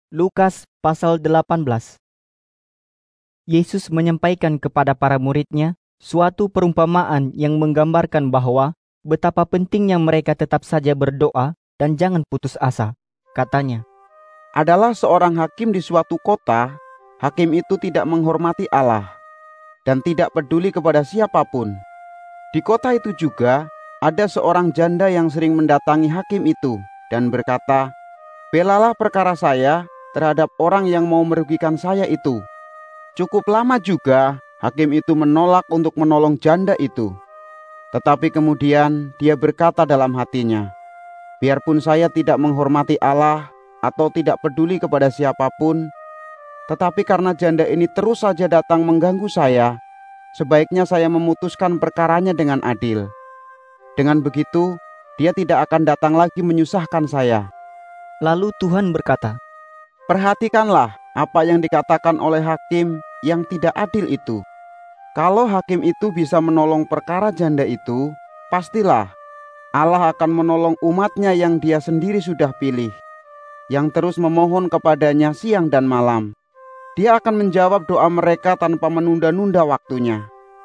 Lukas pasal 18. Yesus menyampaikan kepada para murid-Nya suatu perumpamaan yang menggambarkan bahwa betapa pentingnya mereka tetap saja berdoa dan jangan putus asa. Katanya, Adalah seorang hakim di suatu kota. Hakim itu tidak menghormati Allah dan tidak peduli kepada siapapun. Di kota itu juga ada seorang janda yang sering mendatangi hakim itu dan berkata, "Belalah perkara saya terhadap orang yang mau merugikan saya itu." Cukup lama juga hakim itu menolak untuk menolong janda itu. Tetapi kemudian dia berkata dalam hatinya, "Biarpun saya tidak menghormati Allah atau tidak peduli kepada siapapun, tetapi karena janda ini terus saja datang mengganggu saya, sebaiknya saya memutuskan perkaranya dengan adil. Dengan begitu, dia tidak akan datang lagi menyusahkan saya." Lalu Tuhan berkata, Perhatikanlah apa yang dikatakan oleh hakim yang tidak adil itu. Kalau hakim itu bisa menolong perkara janda itu, pastilah Allah akan menolong umatnya yang dia sendiri sudah pilih, yang terus memohon kepadanya siang dan malam. Dia akan menjawab doa mereka tanpa menunda-nunda waktunya.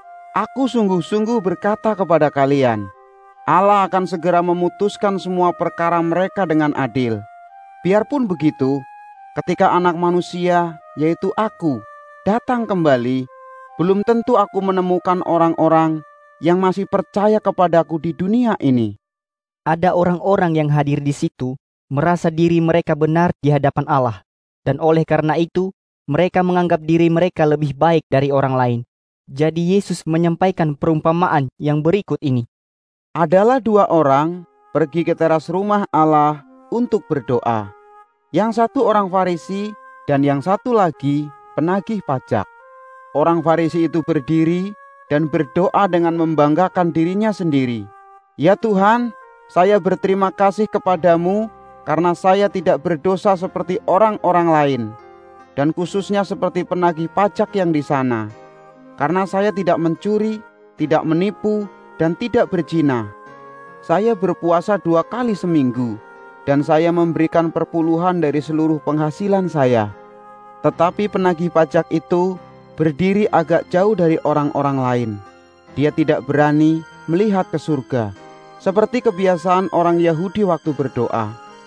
Aku sungguh-sungguh berkata kepada kalian, Allah akan segera memutuskan semua perkara mereka dengan adil. Biarpun begitu, ketika Anak Manusia, yaitu Aku, datang kembali, belum tentu Aku menemukan orang-orang yang masih percaya kepadaku di dunia ini. ada orang-orang yang hadir di situ merasa diri mereka benar di hadapan Allah, dan oleh karena itu mereka menganggap diri mereka lebih baik dari orang lain. Jadi Yesus menyampaikan perumpamaan yang berikut ini. Adalah dua orang pergi ke teras rumah Allah untuk berdoa. Yang satu orang Farisi dan yang satu lagi penagih pajak. Orang Farisi itu berdiri dan berdoa dengan membanggakan dirinya sendiri. "Ya Tuhan, saya berterima kasih kepadamu karena saya tidak berdosa seperti orang-orang lain, dan khususnya seperti penagih pajak yang di sana. Karena saya tidak mencuri, tidak menipu, dan tidak berzina. Saya berpuasa 2 kali seminggu, dan saya memberikan perpuluhan dari seluruh penghasilan saya." Tetapi penagih pajak itu berdiri agak jauh dari orang-orang lain. Dia tidak berani melihat ke surga, seperti kebiasaan orang Yahudi waktu berdoa.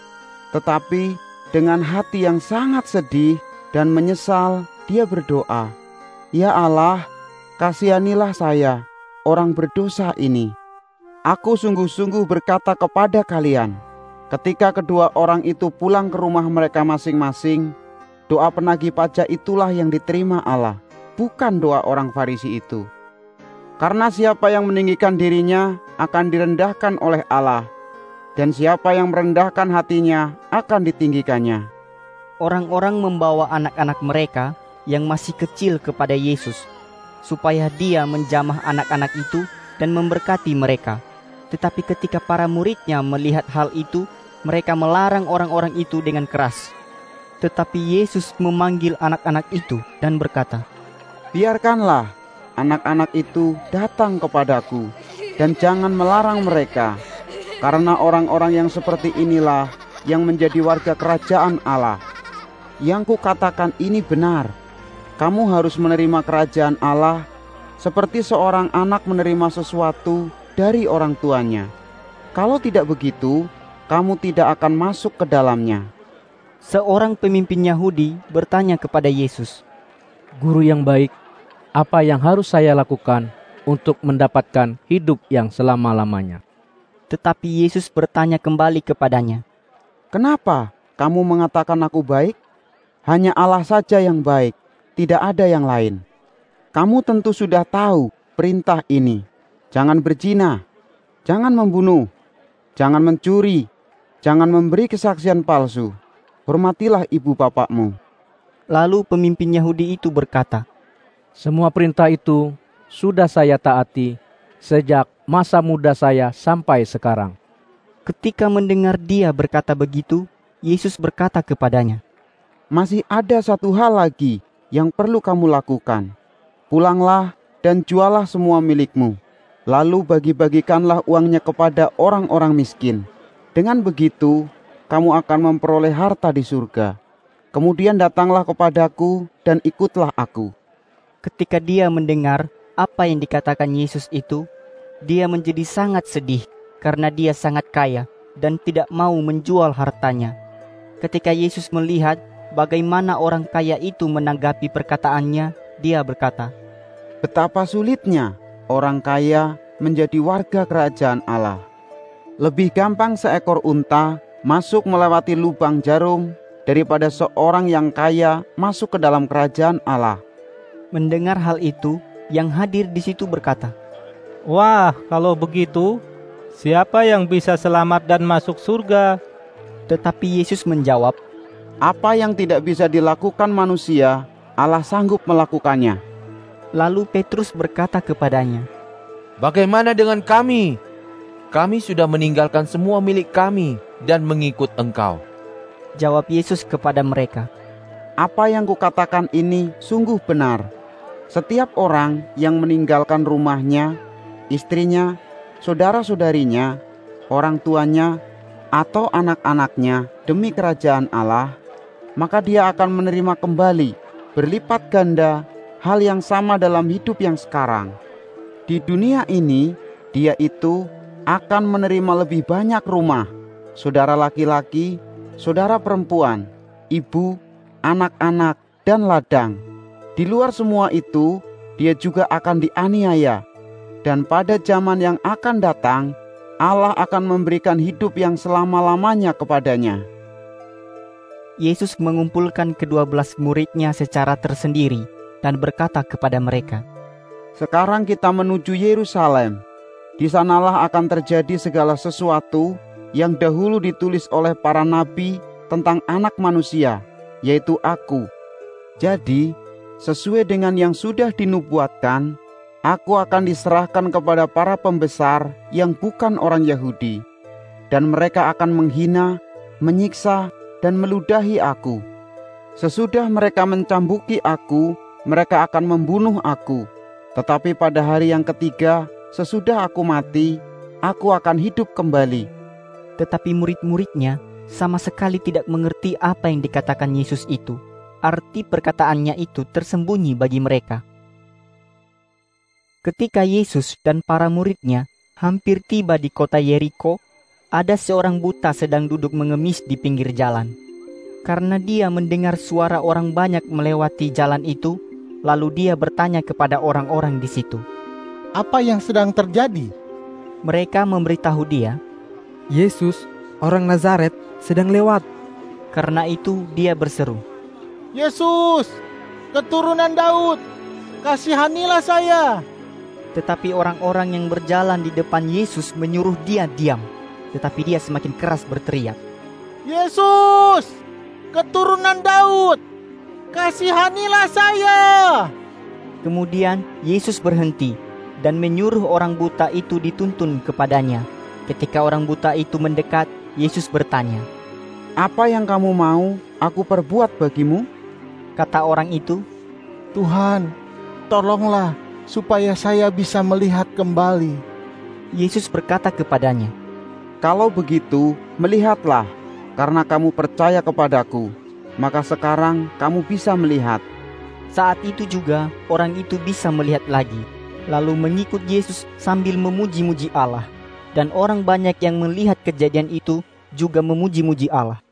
Tetapi dengan hati yang sangat sedih dan menyesal, dia berdoa, "Ya Allah, kasihanilah saya, orang berdosa ini." Aku sungguh-sungguh berkata kepada kalian, ketika kedua orang itu pulang ke rumah mereka masing-masing, doa penagih pajak itulah yang diterima Allah, bukan doa orang Farisi itu. Karena siapa yang meninggikan dirinya akan direndahkan oleh Allah, dan siapa yang merendahkan hatinya akan ditinggikannya. Orang-orang membawa anak-anak mereka yang masih kecil kepada Yesus, supaya dia menjamah anak-anak itu dan memberkati mereka. Tetapi ketika para murid-Nya melihat hal itu, mereka melarang orang-orang itu dengan keras. Tetapi Yesus memanggil anak-anak itu dan berkata, Biarkanlah anak-anak itu datang kepadaku, dan jangan melarang mereka, karena orang-orang yang seperti inilah yang menjadi warga kerajaan Allah. Yang kukatakan ini benar. Kamu harus menerima kerajaan Allah seperti seorang anak menerima sesuatu dari orang tuanya. Kalau tidak begitu, kamu tidak akan masuk ke dalamnya. Seorang pemimpin Yahudi bertanya kepada Yesus, "Guru yang baik, apa yang harus saya lakukan untuk mendapatkan hidup yang selama-lamanya?" Tetapi Yesus bertanya kembali kepadanya, "Kenapa kamu mengatakan aku baik? Hanya Allah saja yang baik, tidak ada yang lain. Kamu tentu sudah tahu perintah ini. Jangan berzina, jangan membunuh, jangan mencuri, jangan memberi kesaksian palsu. Hormatilah ibu bapakmu." Lalu pemimpin Yahudi itu berkata, "Semua perintah itu sudah saya taati sejak masa muda saya sampai sekarang." Ketika mendengar dia berkata begitu, Yesus berkata kepadanya, "Masih ada satu hal lagi yang perlu kamu lakukan. Pulanglah dan jualah semua milikmu. Lalu bagi-bagikanlah uangnya kepada orang-orang miskin. Dengan begitu, kamu akan memperoleh harta di surga. Kemudian datanglah kepadaku dan ikutlah aku." Ketika dia mendengar apa yang dikatakan Yesus itu, dia menjadi sangat sedih karena dia sangat kaya dan tidak mau menjual hartanya. Ketika Yesus melihat bagaimana orang kaya itu menanggapi perkataannya, dia berkata, "Betapa sulitnya orang kaya menjadi warga kerajaan Allah. Lebih gampang seekor unta masuk melewati lubang jarum daripada seorang yang kaya masuk ke dalam kerajaan Allah." Mendengar hal itu, yang hadir di situ berkata, "Wah, kalau begitu, siapa yang bisa selamat dan masuk surga?" Tetapi Yesus menjawab, "Apa yang tidak bisa dilakukan manusia, Allah sanggup melakukannya." Lalu Petrus berkata kepadanya, "Bagaimana dengan kami? Kami sudah meninggalkan semua milik kami dan mengikut Engkau." Jawab Yesus kepada mereka, "Apa yang kukatakan ini sungguh benar. Setiap orang yang meninggalkan rumahnya, istrinya, saudara-saudarinya, orang tuanya, atau anak-anaknya demi kerajaan Allah, maka dia akan menerima kembali berlipat ganda hal yang sama dalam hidup yang sekarang. Di dunia ini, dia itu akan menerima lebih banyak rumah, saudara laki-laki, saudara perempuan, ibu, anak-anak, dan ladang. Di luar semua itu, dia juga akan dianiaya. Dan pada zaman yang akan datang, Allah akan memberikan hidup yang selama-lamanya kepadanya." Yesus mengumpulkan ke-12 muridnya secara tersendiri dan berkata kepada mereka, "Sekarang kita menuju Yerusalem. Di sanalah akan terjadi segala sesuatu yang dahulu ditulis oleh para nabi tentang Anak Manusia, yaitu Aku. Jadi, sesuai dengan yang sudah dinubuatkan, Aku akan diserahkan kepada para pembesar yang bukan orang Yahudi, dan mereka akan menghina, menyiksa, dan meludahi Aku. Sesudah mereka mencambuki Aku, mereka akan membunuh Aku. Tetapi pada hari yang ketiga, sesudah Aku mati, Aku akan hidup kembali." Tetapi murid-muridnya sama sekali tidak mengerti apa yang dikatakan Yesus itu. Arti perkataannya itu tersembunyi bagi mereka. Ketika Yesus dan para muridnya hampir tiba di kota Yeriko, ada seorang buta sedang duduk mengemis di pinggir jalan. Karena dia mendengar suara orang banyak melewati jalan itu, lalu dia bertanya kepada orang-orang di situ, "Apa yang sedang terjadi?" Mereka memberitahu dia, "Yesus, orang Nazaret, sedang lewat." Karena itu dia berseru, "Yesus, keturunan Daud, kasihanilah saya." Tetapi orang-orang yang berjalan di depan Yesus menyuruh dia diam. Tetapi dia semakin keras berteriak, "Yesus, keturunan Daud, kasihanilah saya." Kemudian Yesus berhenti dan menyuruh orang buta itu dituntun kepadanya. Ketika orang buta itu mendekat, Yesus bertanya, "Apa yang kamu mau aku perbuat bagimu?" Kata orang itu, "Tuhan, tolonglah supaya saya bisa melihat kembali." Yesus berkata kepadanya, "Kalau begitu, melihatlah, karena kamu percaya kepadaku, maka sekarang kamu bisa melihat." Saat itu juga orang itu bisa melihat lagi, lalu mengikut Yesus sambil memuji-muji Allah. Dan orang banyak yang melihat kejadian itu juga memuji-muji Allah.